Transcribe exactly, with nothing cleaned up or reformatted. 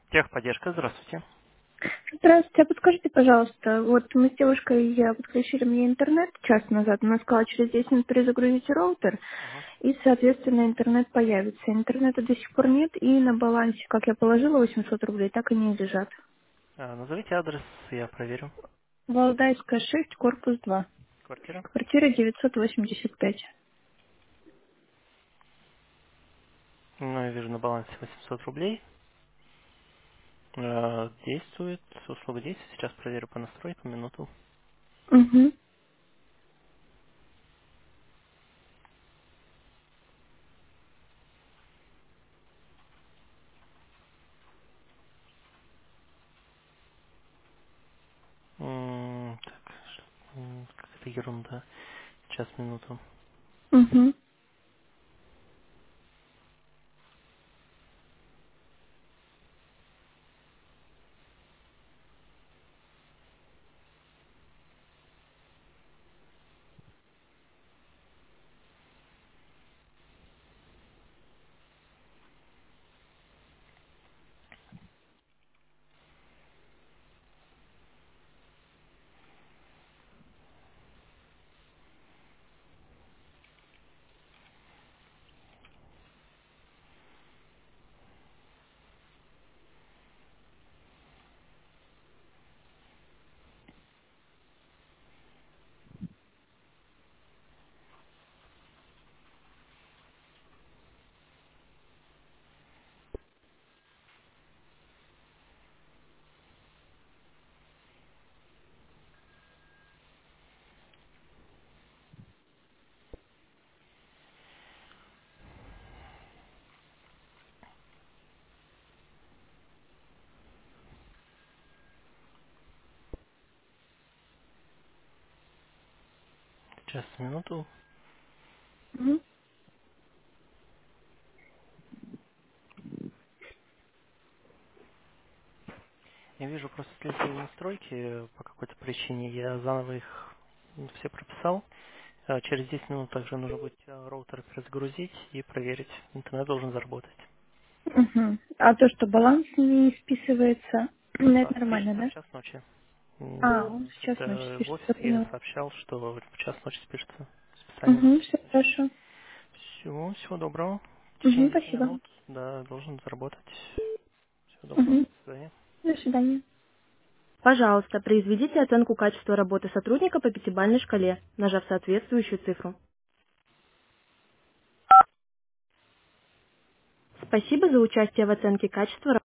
Техподдержка, здравствуйте. Здравствуйте, а подскажите, пожалуйста, вот мы с девушкой я подключили мне интернет час назад, она сказала, через десять минут перезагрузите роутер, Мгм. и, соответственно, интернет появится. Интернета до сих пор нет, и на балансе, как я положила, восемьсот рублей, так и не лежат. А, назовите адрес, я проверю. Валдайская, шесть, корпус два, Квартира. квартира девятьсот восемьдесят пять. Ну, я вижу на балансе восемьсот рублей. Э, Действует, услуга действует. Сейчас проверю по настройкам, минуту. Угу, М, Так, м, какая-то ерунда. Сейчас, минуту. угу, Сейчас, минуту. угу, Я вижу просто слетели настройки по какой-то причине. Я заново их м, все прописал. Э, Через десять минут также нужно будет э, роутер перезагрузить и проверить. Интернет должен заработать. угу. А то, что баланс не списывается, ну, А, это нормально, спишется в да? час ночи. А, он М, сейчас ночью Когда в спишет, офис я я поняла. сообщал, что в час ночи спишется. Списание Угу, будет в все час ночи. хорошо. Все, всего доброго. В Угу, течение десяти спасибо. минут, да, должен заработать. Всего доброго. Угу. До свидания. До свидания. Пожалуйста, произведите оценку качества работы сотрудника по пятибалльной шкале, нажав соответствующую цифру. Спасибо за участие в оценке качества